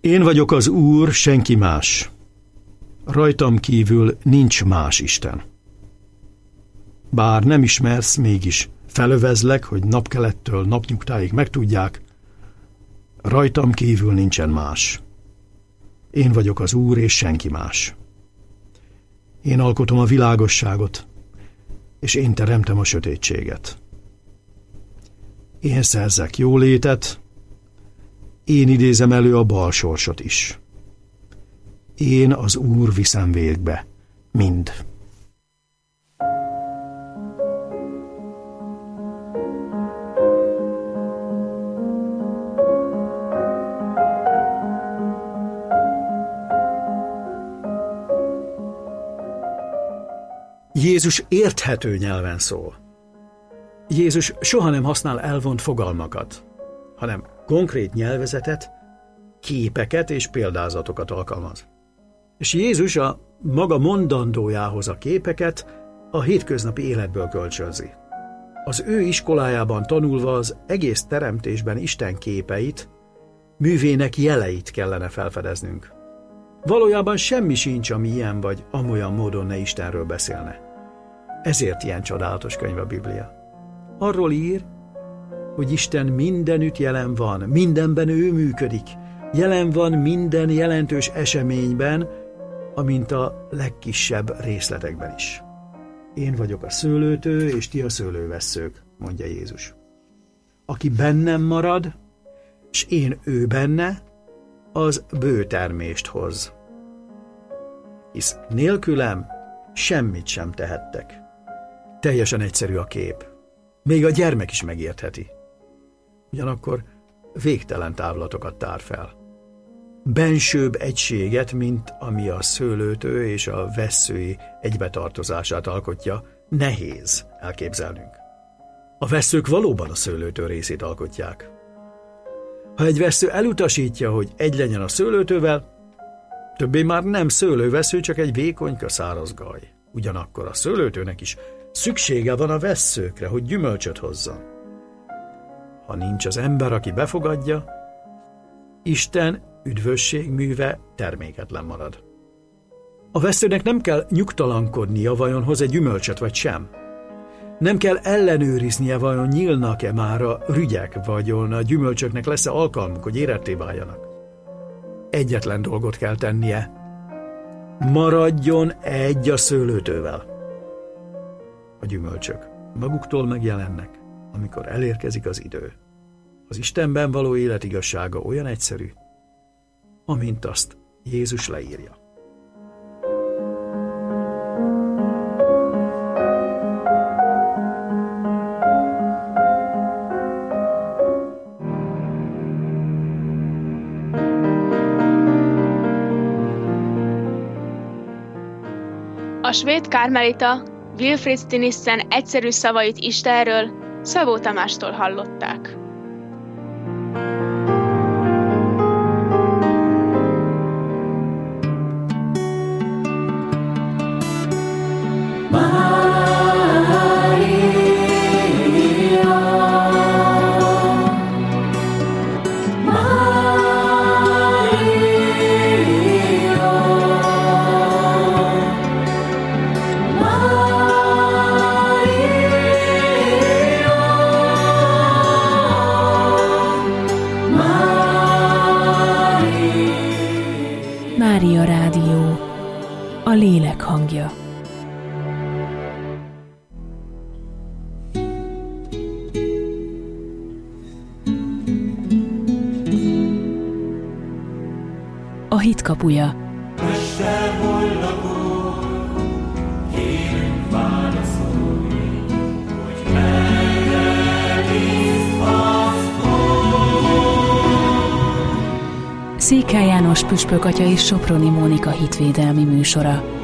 Én vagyok az Úr, senki más. Rajtam kívül nincs más Isten. Bár nem ismersz, mégis felövezlek, hogy napkelettől napnyugtáig megtudják, rajtam kívül nincsen más. Én vagyok az Úr, és senki más. Én alkotom a világosságot, és én teremtem a sötétséget. Én szerzek jólétet, én idézem elő a bal sorsot is. Én az Úr viszem végbe mind. Jézus érthető nyelven szól. Jézus soha nem használ elvont fogalmakat, hanem konkrét nyelvezetet, képeket és példázatokat alkalmaz. És Jézus a maga mondandójához a képeket a hétköznapi életből kölcsönzi. Az ő iskolájában tanulva az egész teremtésben Isten képeit, művének jeleit kellene felfedeznünk. Valójában semmi sincs, ami ilyen vagy amolyan módon ne Istenről beszélne. Ezért ilyen csodálatos könyv a Biblia. Arról ír, hogy Isten mindenütt jelen van, mindenben ő működik, jelen van minden jelentős eseményben, amint a legkisebb részletekben is. Én vagyok a szőlőtő, és ti a szőlővesszők, mondja Jézus. Aki bennem marad, és én ő benne, az bő termést hoz. Hisz nélkülem semmit sem tehettek. Teljesen egyszerű a kép. Még a gyermek is megértheti. Ugyanakkor végtelen távlatokat tár fel. Bensőbb egységet, mint ami a szőlőtő és a vesszői egybetartozását alkotja, nehéz elképzelnünk. A vesszők valóban a szőlőtő részét alkotják. Ha egy vessző elutasítja, hogy egy legyen a szőlőtővel, többé már nem szőlővessző, csak egy vékonyka száraz gaj. Ugyanakkor a szőlőtőnek is szüksége van a vesszőkre, hogy gyümölcsöt hozzon. Ha nincs az ember, aki befogadja, Isten üdvösségműve terméketlen marad. A vesszőnek nem kell nyugtalankodnia, vajon hoz-e gyümölcsöt vagy sem. Nem kell ellenőriznie, vajon nyílnak-e már a rügyek, vajon a gyümölcsöknek lesz-e alkalmuk, hogy éretté váljanak. Egyetlen dolgot kell tennie. Maradjon egy a szőlőtővel. A gyümölcsök maguktól megjelennek, amikor elérkezik az idő. Az Istenben való élet igazsága olyan egyszerű, amint azt Jézus leírja. A svéd kármelita Wilfrid Stinissen egyszerű szavait Istenről Szabó Tamástól hallották. Mária Rádió, a lélek hangja. A hit kapuja. Székely János püspök atya és Soproni Mónika hitvédelmi műsora.